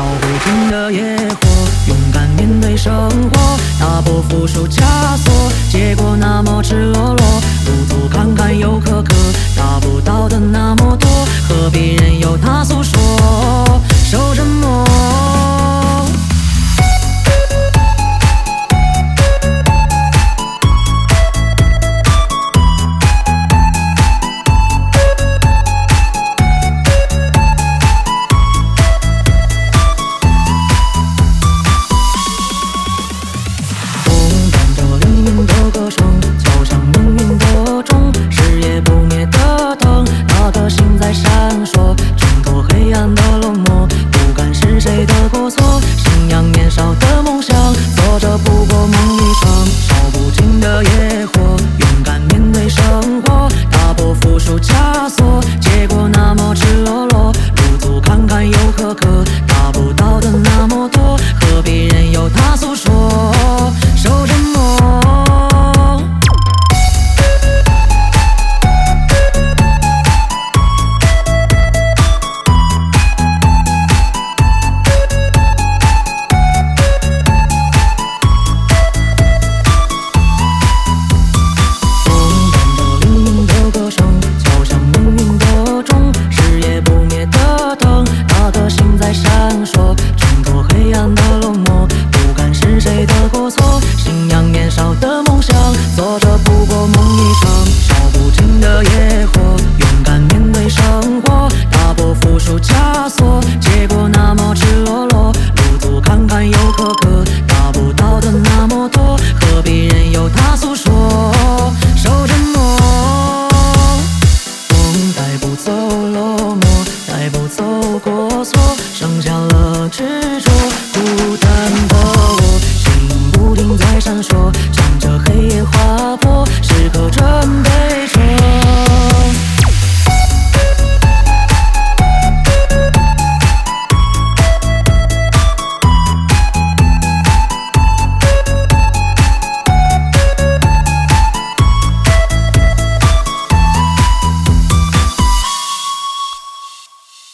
烧不尽的野火，勇敢面对生活，打破缚束枷锁。结果那么赤裸裸，路途坎坎又坎坷，达不到的那么多，何必任由它诉说，受折磨。闪烁，挣脱黑暗的冷漠，不敢是谁的过错，